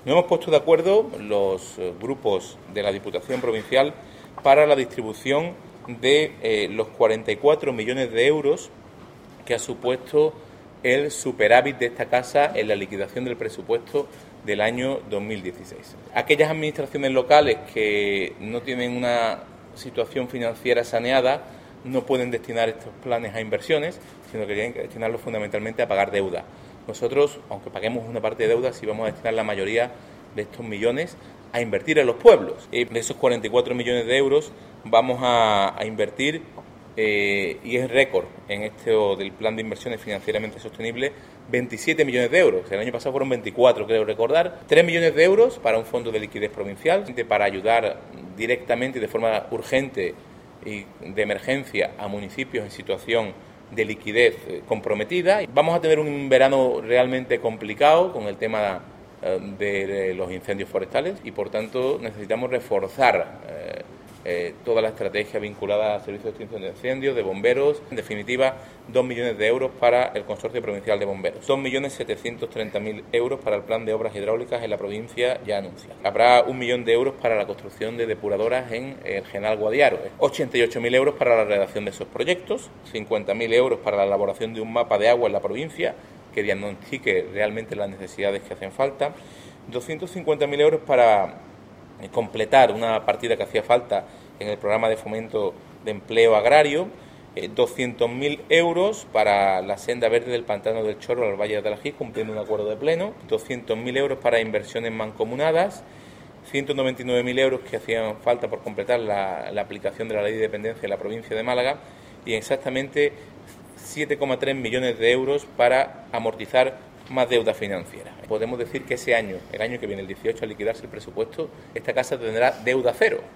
Nos hemos puesto de acuerdo los grupos de la Diputación Provincial para la distribución de los 44 millones de euros que ha supuesto el superávit de esta casa en la liquidación del presupuesto del año 2016. Aquellas administraciones locales que no tienen una situación financiera saneada no pueden destinar estos planes a inversiones, sino que tienen que destinarlos fundamentalmente a pagar deuda. Nosotros, aunque paguemos una parte de deuda, sí vamos a destinar la mayoría de estos millones a invertir en los pueblos. De esos 44 millones de euros vamos a invertir, y es récord en esto del plan de inversiones financieramente sostenible, 27 millones de euros. El año pasado fueron 24, creo recordar. 3 millones de euros para un fondo de liquidez provincial, para ayudar directamente y de forma urgente y de emergencia a municipios en situación de liquidez comprometida. Vamos a tener un verano realmente complicado con el tema de los incendios forestales y, por tanto, necesitamos reforzar toda la estrategia vinculada al servicio de extinción de incendios, de bomberos. En definitiva, 2 millones de euros para el Consorcio Provincial de Bomberos. 2.730.000 euros para el plan de obras hidráulicas en la provincia ya anunciado. Habrá 1 millón de euros para la construcción de depuradoras en el Genal Guadiaro. 88.000 euros para la redacción de esos proyectos. 50.000 euros para la elaboración de un mapa de agua en la provincia que diagnostique realmente las necesidades que hacen falta. 250.000 euros para completar una partida que hacía falta en el programa de fomento de empleo agrario. 200.000 euros para la senda verde del Pantano del Chorro al Valle de Alagí, cumpliendo un acuerdo de pleno. 200.000 euros para inversiones mancomunadas. 199.000 euros que hacían falta por completar la aplicación de la ley de dependencia en la provincia de Málaga. Y exactamente 7,3 millones de euros para amortizar más deuda financiera. Podemos decir que ese año, el año que viene, el 18, al liquidarse el presupuesto, esta casa tendrá deuda cero.